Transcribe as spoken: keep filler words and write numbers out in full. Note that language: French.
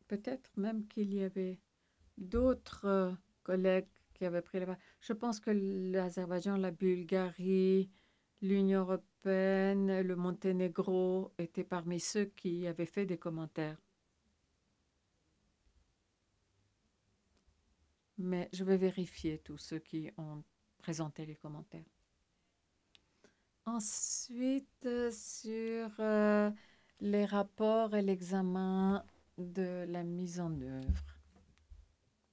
peut-être même qu'il y avait d'autres euh, collègues qui avaient pris la parole. Je pense que l'Azerbaïdjan, la Bulgarie, l'Union européenne, le Monténégro étaient parmi ceux qui avaient fait des commentaires. Mais je vais vérifier tous ceux qui ont présenté les commentaires. Ensuite, euh, sur euh, les rapports et l'examen de la mise en œuvre.